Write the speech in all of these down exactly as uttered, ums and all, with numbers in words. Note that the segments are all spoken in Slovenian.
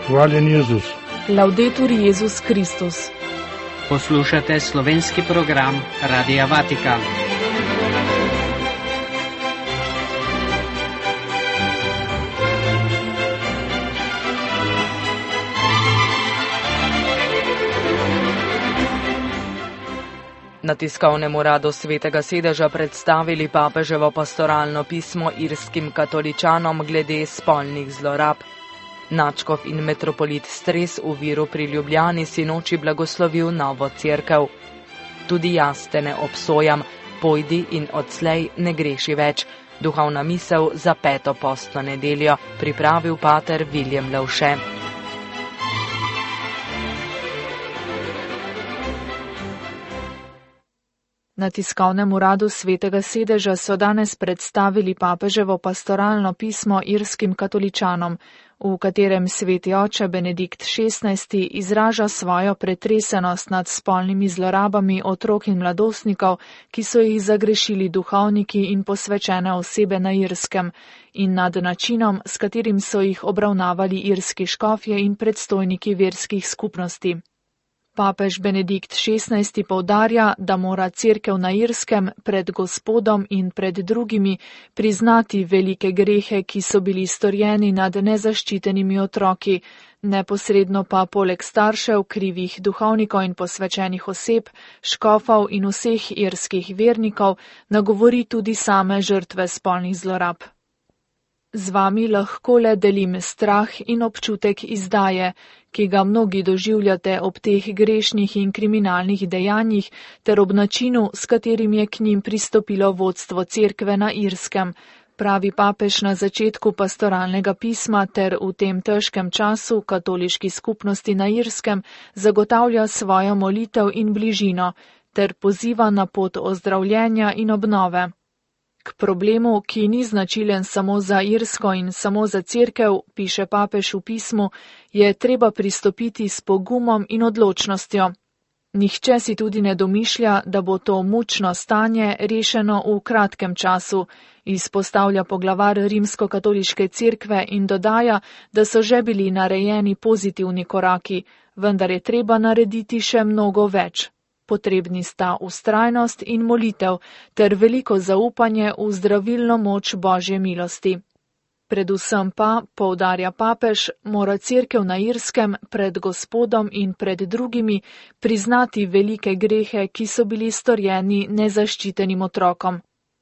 Hvaljen Jezus. Laudetur Jezus Kristus. Poslušate slovenski program Radia Vatikan. Na tiskovnem uradu Svetega sedeža predstavili papeževo pastoralno pismo irskim katoličanom glede spolnih zlorab. Nadškof in metropolit Stres v Viru pri Ljubljani sinoči blagoslovil novo cerkev. Tudi jaz te ne obsojam, pojdi in odslej ne greši več. Duhovna misel za peto postno nedeljo, pripravil pater Viljem Levše. Na tiskovnem uradu Svetega sedeža so danes predstavili papeževo pastoralno pismo irskim katoličanom, v katerem sveti oče Benedikt šestnajsti izraža svojo pretresenost nad spolnimi zlorabami otrok in mladostnikov, ki so jih zagrešili duhovniki in posvečene osebe na Irskem, in nad načinom, s katerim so jih obravnavali irski škofje in predstojniki verskih skupnosti. Papež Benedikt šestnajsti poudarja, da mora cerkev na Irskem pred Gospodom in pred drugimi priznati velike grehe, ki so bili storjeni nad nezaščitenimi otroki, neposredno pa poleg staršev, krivih duhovnikov in posvečenih oseb, škofov in vseh irskih vernikov nagovori tudi same žrtve spolnih zlorab. Z vami lahko le delim strah in občutek izdaje, ki ga mnogi doživljate ob teh grešnih in kriminalnih dejanjih ter ob načinu, s katerim je k njim pristopilo vodstvo cerkve na Irskem, pravi papež na začetku pastoralnega pisma ter v tem težkem času katoliški skupnosti na Irskem zagotavlja svojo molitev in bližino ter poziva na pot ozdravljenja in obnove. K problemu, ki ni značilen samo za Irsko in samo za cerkev, piše papež v pismu, je treba pristopiti s pogumom in odločnostjo. Nihče si tudi ne domišlja, da bo to mučno stanje rešeno v kratkem času, izpostavlja poglavar rimsko-katoliške cerkve in dodaja, da so že bili narejeni pozitivni koraki, vendar je treba narediti še mnogo več. Potrebni sta vztrajnost in molitev ter veliko zaupanje v zdravilno moč Božje milosti. Predvsem pa, poudarja papež, mora cerkev na Irskem pred Gospodom in pred drugimi priznati velike grehe, ki so bili storjeni nezaščitenim otrokom.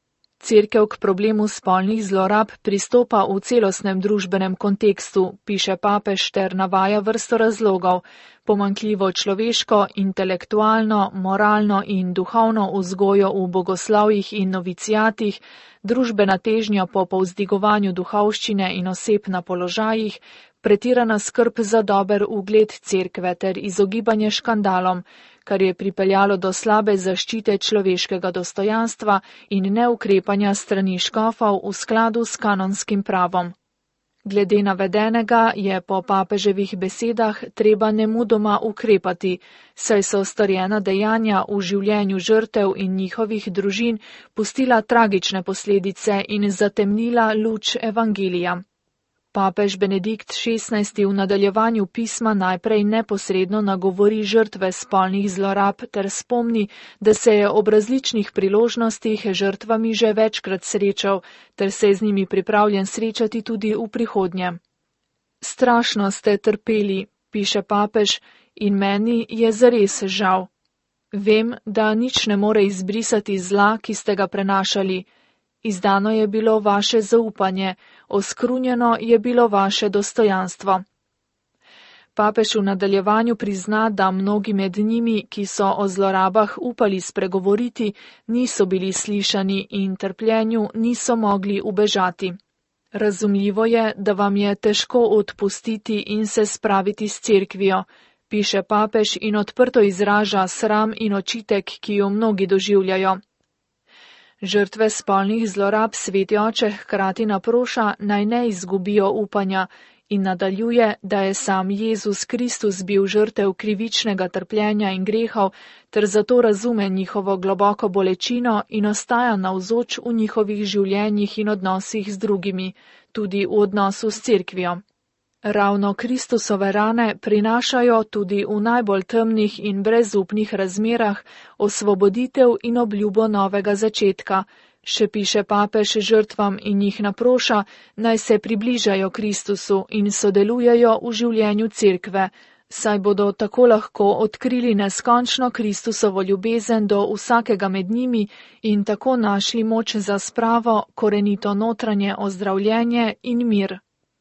Cerkev k problemu spolnih zlorab pristopa v celostnem družbenem kontekstu, piše papež ter navaja vrsto razlogov, pomanjkljivo človeško, intelektualno, moralno in duhovno vzgojo v bogoslovjih in novicijatih, družbena težnja po povzdigovanju duhovščine in oseb na položajih, pretirana skrb za dober ugled cerkve ter izogibanje škandalom, kar je pripeljalo do slabe zaščite človeškega dostojanstva in neukrepanja strani škofov v skladu s kanonskim pravom. Glede navedenega je po papeževih besedah treba nemudoma ukrepati, saj so storjena dejanja v življenju žrtev in njihovih družin pustila tragične posledice in zatemnila luč evangelija. Papež Benedikt šestnajsti v nadaljevanju pisma najprej neposredno nagovori žrtve spolnih zlorab ter spomni, da se je ob različnih priložnostih žrtvami že večkrat srečal, ter se je z njimi pripravljen srečati tudi v prihodnje. Strašno ste trpeli, piše papež, in meni je zares žal. Vem, da nič ne more izbrisati zla, ki ste ga prenašali. Izdano je bilo vaše zaupanje, oskrunjeno je bilo vaše dostojanstvo. Papež v nadaljevanju prizna, da mnogi med njimi, ki so o zlorabah upali spregovoriti, niso bili slišani in trpljenju niso mogli ubežati. Razumljivo je, da vam je težko odpustiti in se spraviti s cerkvijo, piše papež in odprto izraža sram in očitek, ki jo mnogi doživljajo. Žrtve spolnih zlorab sveti oče hkrati naproša, naj ne izgubijo upanja in nadaljuje, da je sam Jezus Kristus bil žrtev krivičnega trpljenja in grehov, ter zato razume njihovo globoko bolečino in ostaja navzoč v njihovih življenjih in odnosih z drugimi, tudi v odnosu s cerkvijo. Ravno Kristusove rane prinašajo tudi v najbolj temnih in brezupnih razmerah osvoboditev in obljubo novega začetka. Še piše papež žrtvam in jih naproša, naj se približajo Kristusu in sodelujejo v življenju cerkve, saj bodo tako lahko odkrili neskončno Kristusovo ljubezen do vsakega med njimi in tako našli moč za spravo, korenito notranje ozdravljenje in mir.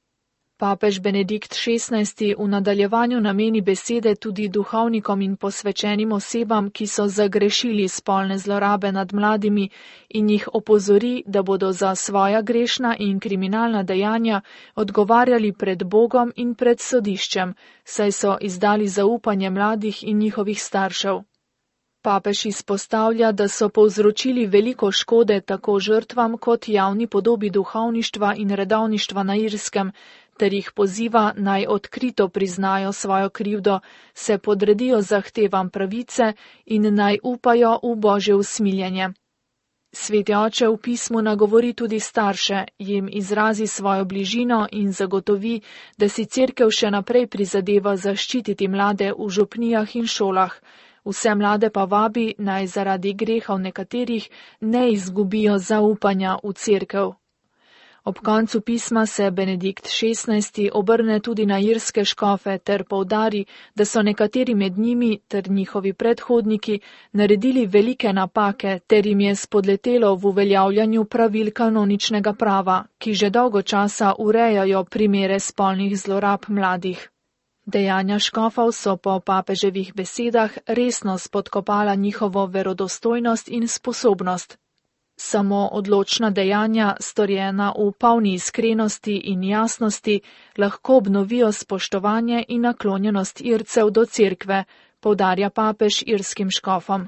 Papež Benedikt šestnajsti v nadaljevanju nameni besede tudi duhovnikom in posvečenim osebam, ki so zagrešili spolne zlorabe nad mladimi in jih opozori, da bodo za svoja grešna in kriminalna dejanja odgovarjali pred Bogom in pred sodiščem, saj so izdali zaupanje mladih in njihovih staršev. Papež izpostavlja, da so povzročili veliko škode tako žrtvam kot javni podobi duhovništva in redovništva na Irskem, ter jih poziva naj odkrito priznajo svojo krivdo, se podredijo zahtevam pravice in naj upajo v Božje usmiljenje. Sveti oče v pismu nagovori tudi starše, jim izrazi svojo bližino in zagotovi, da si cerkev še naprej prizadeva zaščititi mlade v župnijah in šolah. Vse mlade pa vabi, naj zaradi grehov nekaterih ne izgubijo zaupanja v cerkev. Ob koncu pisma se Benedikt šestnajsti obrne tudi na irske škofe ter poudari, da so nekateri med njimi ter njihovi predhodniki naredili velike napake ter jim je spodletelo v uveljavljanju pravil kanoničnega prava, ki že dolgo časa urejajo primere spolnih zlorab mladih. Dejanja škofov so po papeževih besedah resno spodkopala njihovo verodostojnost in sposobnost. Samo odločna dejanja, storjena v polni iskrenosti in jasnosti, lahko obnovijo spoštovanje in naklonjenost Ircev do cerkve, poudarja papež irskim škofom.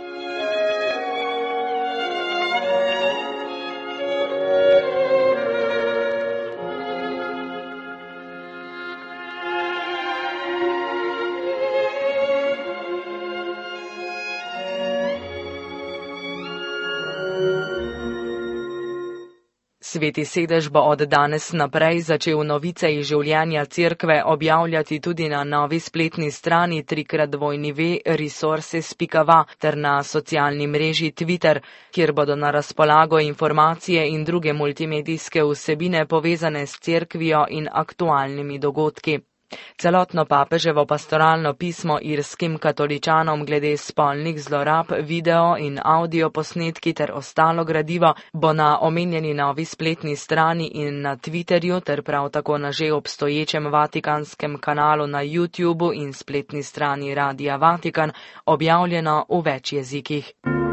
Sveti sedež bo od danes naprej začel novice iz življenja cerkve objavljati tudi na novi spletni strani trikrat dvojni ve resources pika va ter na socialni mreži Twitter, kjer bodo na razpolago informacije in druge multimedijske vsebine povezane s cerkvijo in aktualnimi dogodki. Celotno papeževo pastoralno pismo irskim katoličanom glede spolnih zlorab, video in audio posnetki ter ostalo gradivo bo na omenjeni novi spletni strani in na Twitterju ter prav tako na že obstoječem vatikanskem kanalu na YouTubu in spletni strani Radia Vatikan objavljeno v več jezikih.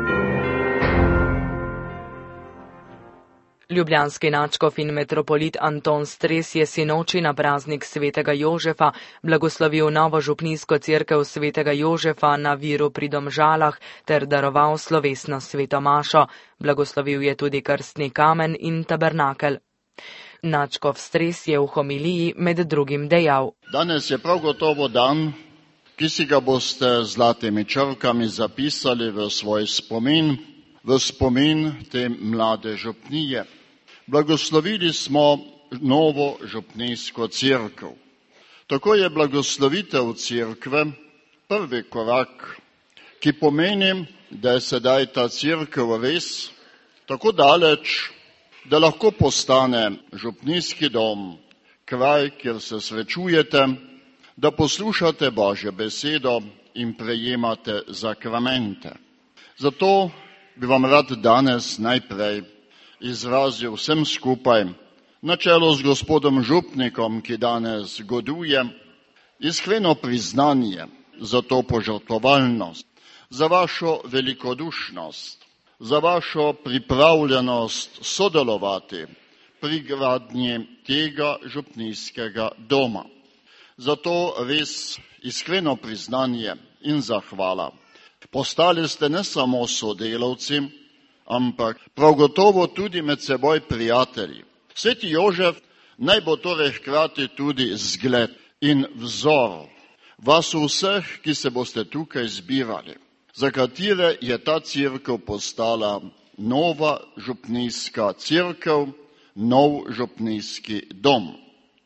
Ljubljanski nadškof in metropolit Anton Stres je sinoči na praznik svetega Jožefa blagoslovil novo župnijsko cerkev svetega Jožefa na Viru pri Domžalah ter daroval slovesno sveto mašo. Blagoslovil je tudi krstni kamen in tabernakel. Nadškof Stres je v homiliji med drugim dejal: Danes je prav gotovo dan, ki si ga boste z zlatimi črkami zapisali v svoj spomin, v spomin te mlade župnije. Blagoslovili smo novo župnijsko cerkev. Tako je blagoslovitev cerkve prvi korak, ki pomeni, da je sedaj ta cerkev res tako daleč, da lahko postane župnijski dom, kraj, kjer se srečujete, da poslušate Božjo besedo in prejemate zakramente. Zato bi vam rad danes najprej izrazil vsem skupaj, na čelu z gospodom župnikom, ki danes goduje, iskreno priznanje za to požrtvovalnost, za vašo velikodušnost, za vašo pripravljenost sodelovati pri gradnji tega župnijskega doma. Zato res iskreno priznanje in zahvala. Postali ste ne samo sodelavci, ampak prav gotovo tudi med seboj prijatelji. Sveti Jožef naj bo torej hkrati tudi zgled in vzor vas vseh, ki se boste tukaj zbirali, za katere je ta cerkev postala nova župnijska cerkev, nov župnijski dom.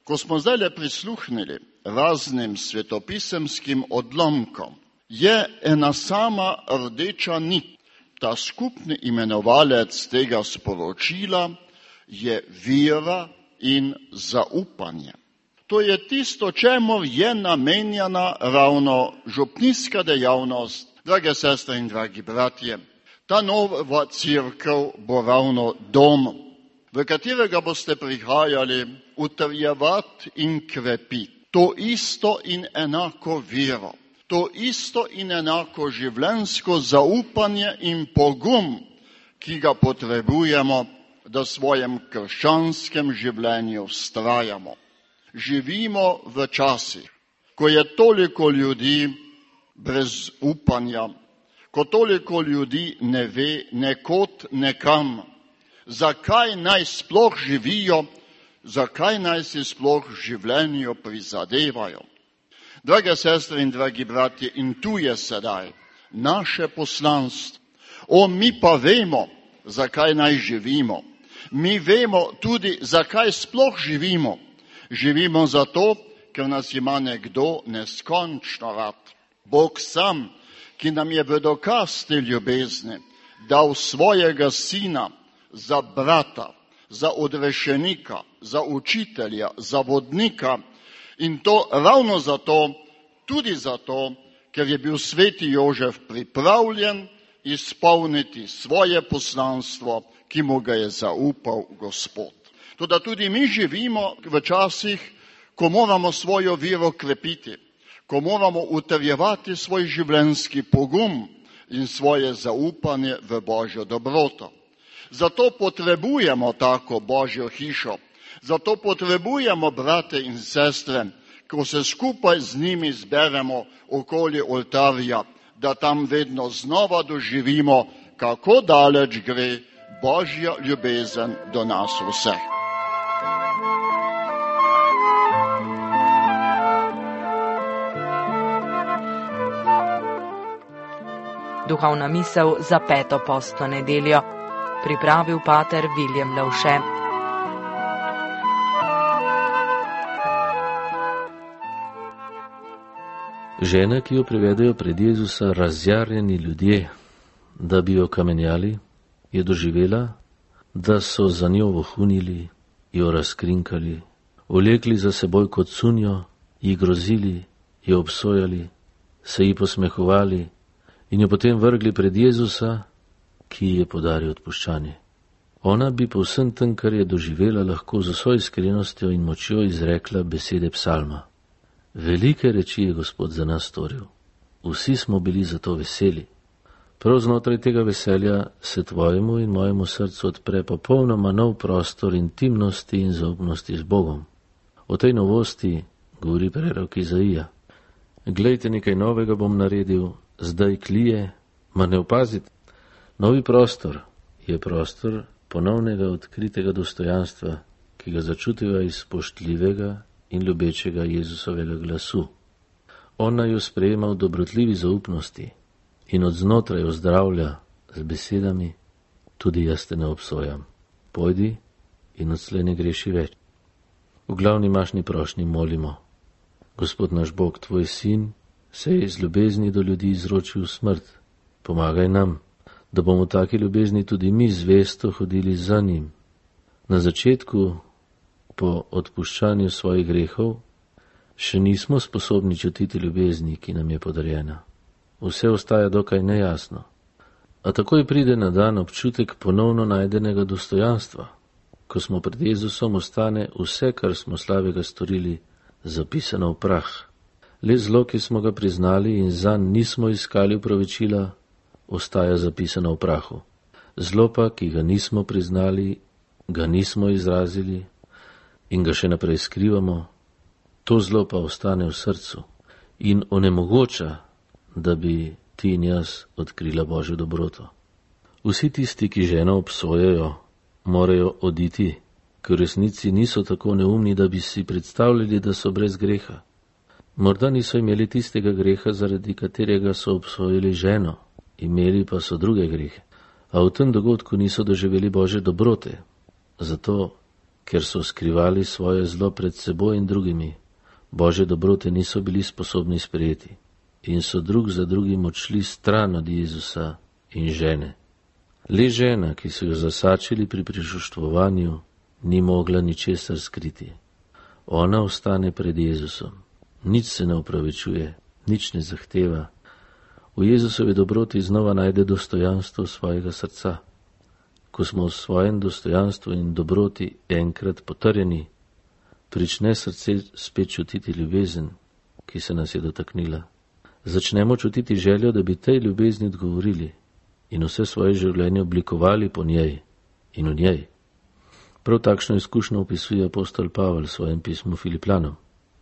Ko smo zdaj prisluhnili raznim svetopisemskim odlomkom, je ena sama rdeča nit. Ta skupni imenovalec tega sporočila je vera in zaupanje. To je tisto, čemu je namenjena ravno župnijska dejavnost. Drage sestre in dragi bratje, ta nova cerkev bo ravno dom, v katerega boste prihajali utrjevati in krepiti to isto in enako vero, to isto in enako življenjsko zaupanje in pogum, ki ga potrebujemo, da v svojem krščanskem življenju vztrajamo. Živimo v časih, ko je toliko ljudi brez upanja, ko toliko ljudi ne ve nekod nekam, zakaj naj sploh živijo, zakaj naj si sploh v življenju prizadevajo. Drage sestre in dragi bratje, in tu je sedaj naše poslanstvo. O, mi pa vemo, zakaj naj živimo. Mi vemo tudi, zakaj sploh živimo. Živimo zato, ker nas ima nekdo neskončno rad. Bog sam, ki nam je v dokaz te ljubezni dal svojega sina za brata, za odrešenika, za učitelja, za vodnika, in to ravno zato, tudi zato, ker je bil sveti Jožef pripravljen izpolniti svoje poslanstvo, ki mu ga je zaupal Gospod. Toda tudi mi živimo v časih, ko moramo svojo vero krepiti, ko moramo utrjevati svoj življenjski pogum in svoje zaupanje v Božjo dobroto. Zato potrebujemo tako Božjo hišo, zato potrebujemo brate in sestre, ko se skupaj z njimi zberemo okoli oltarja, da tam vedno znova doživimo, kako daleč gre Božja ljubezen do nas vseh. Duhovna misel za peto postno nedeljo. Pripravil pater Viljem Lavše. Žena, ki jo privedejo pred Jezusa razjarjeni ljudje, da bi jo kamenjali, je doživela, da so za njo vohunili, jo razkrinkali, vlekli za seboj kot cunjo, ji grozili, jo obsojali, se ji posmehovali in jo potem vrgli pred Jezusa, ki ji je podaril odpuščanje. Ona bi po vsem tem, kar je doživela, lahko z vso iskrenostjo in močjo izrekla besede psalma. Velike reči je Gospod za nas storil. Vsi smo bili zato veseli. Prav znotraj tega veselja se tvojemu in mojemu srcu odpre popolnoma nov prostor intimnosti in zaupnosti z Bogom. O tej novosti govori prerok Izaija. Glejte, nekaj novega bom naredil, zdaj klije, mar ne opazite? Novi prostor je prostor ponovnega odkritega dostojanstva, ki ga začutiva iz spoštljivega in ljubečega Jezusovega glasu. On naj jo sprejema v dobrotljivi zaupnosti in od znotraj ozdravlja z besedami, tudi jaz te ne obsojam. Pojdi in odslej ne greši več. V glavni mašni prošnji molimo. Gospod naš Bog, tvoj sin se je iz ljubezni do ljudi izročil v smrt. Pomagaj nam, da bomo v taki ljubezni tudi mi zvesto hodili za njim. Na začetku, po odpuščanju svojih grehov, še nismo sposobni čutiti ljubezni, ki nam je podarjena. Vse ostaja dokaj nejasno. A takoj pride na dan občutek ponovno najdenega dostojanstva. Ko smo pred Jezusom, ostane vse, kar smo slabega storili, zapisano v prah. Le zlo, ki smo ga priznali in zanj nismo iskali opravičila, ostaja zapisano v prahu. Zlo pa, ki ga nismo priznali, ga nismo izrazili in ga še naprej skrivamo, to zlo pa ostane v srcu in onemogoča, da bi ti in jaz odkrila Božjo dobroto. Vsi tisti, ki ženo obsojajo, morajo oditi, ker v resnici niso tako neumni, da bi si predstavljali, da so brez greha. Morda niso imeli tistega greha, zaradi katerega so obsojili ženo, imeli pa so druge grehe, a v tem dogodku niso doživeli Božje dobrote. Zato ker so skrivali svoje zlo pred seboj in drugimi, Božje dobrote niso bili sposobni sprejeti in so drug za drugim odšli stran od Jezusa in žene. Le žena, ki so jo zasačili pri prisluštvovanju, ni mogla ničesar skriti. Ona ostane pred Jezusom, nič se ne opravičuje, nič ne zahteva. V Jezusovi dobroti znova najde dostojanstvo svojega srca. Ko smo v svojem dostojanstvu in dobroti enkrat potrjeni, prične srce spet čutiti ljubezen, ki se nas je dotaknila. Začnemo čutiti željo, da bi tej ljubezni odgovorili in vse svoje življenje oblikovali po njej in v njej. Prav takšno izkušnjo opisuje apostol Pavel v svojem pismu Filipljanom.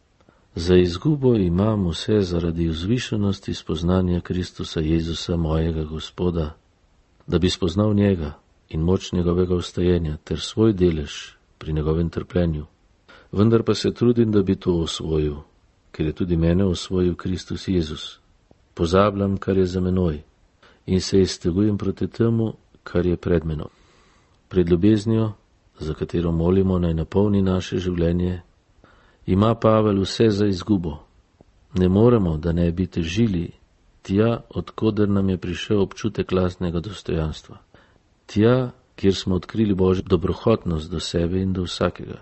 Za izgubo imam vse zaradi vzvišenosti spoznanja Kristusa Jezusa, mojega Gospoda, da bi spoznal njega in moč njegovega vstajenja ter svoj delež pri njegovem trpljenju. Vendar pa se trudim, da bi to osvojil, ker je tudi mene osvojil Kristus Jezus. Pozabljam, kar je za menoj, in se iztegujem proti temu, kar je pred menom. Pred ljubeznijo, za katero molimo naj napolni naše življenje, ima Pavel vse za izgubo. Ne moremo, da ne bi težili tja, odkoder nam je prišel občutek lastnega dostojanstva. Tja, kjer smo odkrili Božjo dobrohotnost do sebe in do vsakega.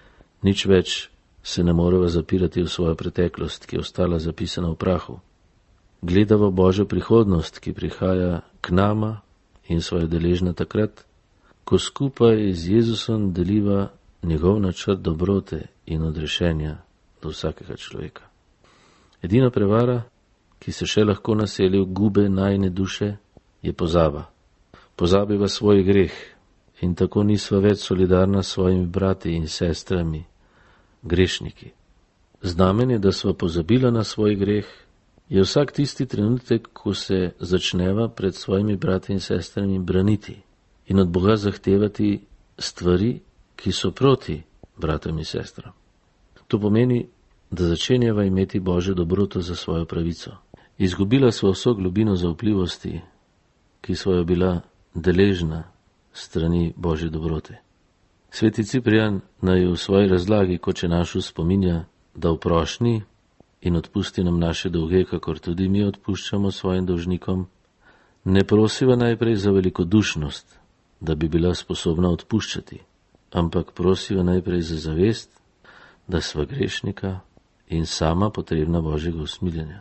Nič več se ne moreva zapirati v svojo preteklost, ki je ostala zapisana v prahu. Gledava Božjo prihodnost, ki prihaja k nama in svoje deležna takrat, ko skupaj z Jezusom deliva njegov načrt dobrote in odrešenja do vsakega človeka. Edina prevara, ki se še lahko naseli v gube najine duše, je pozaba. Pozabiva svoj greh in tako nisva več solidarna s svojimi brati in sestrami, grešniki. Znamenje, da sva pozabila na svoj greh, je vsak tisti trenutek, ko se začneva pred svojimi brati in sestrami braniti in od Boga zahtevati stvari, ki so proti bratom in sestram. To pomeni, da začenjava imeti Božjo dobroto za svojo pravico. Izgubila sva vso globino zaupljivosti, ki sva jo bila deležna strani Božje dobrote. Sveti Ciprijan naj v svoji razlagi Oče naš spominja, da v prošnji in odpusti nam naše dolge, kakor tudi mi odpuščamo svojim dolžnikom, ne prosiva najprej za velikodušnost, da bi bila sposobna odpuščati, ampak prosiva najprej za zavest, da sva grešnika in sama potrebna Božjega usmiljenja.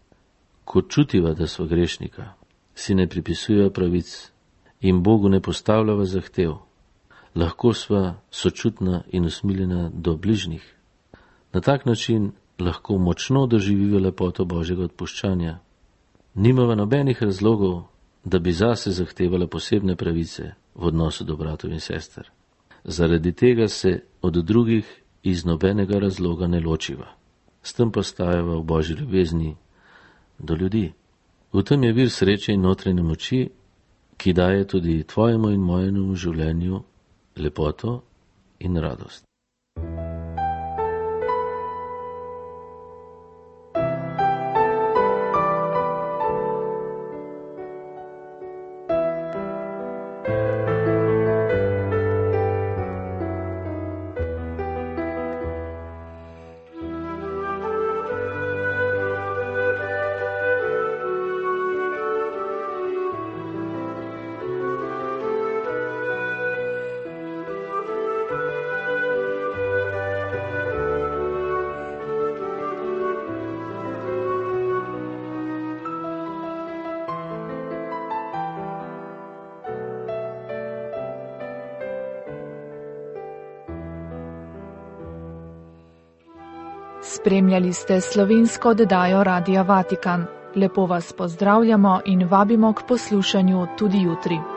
Ko čutiva, da sva grešnika, si ne pripisujeva pravic in Bogu ne postavljava zahtev, lahko sva sočutna in usmiljena do bližnjih. Na tak način lahko močno doživiva lepoto Božjega odpuščanja. Nimava nobenih razlogov, da bi zase zahtevala posebne pravice v odnosu do bratov in sester. Zaradi tega se od drugih iz nobenega razloga ne ločiva. S tem postajava v Božji ljubezni do ljudi. V tem je vir sreče in notranje moči, ki daje tudi tvojemu in mojemu življenju lepoto in radost. Spremljali ste slovensko oddajo Radia Vatikan. Lepo vas pozdravljamo in vabimo k poslušanju tudi jutri.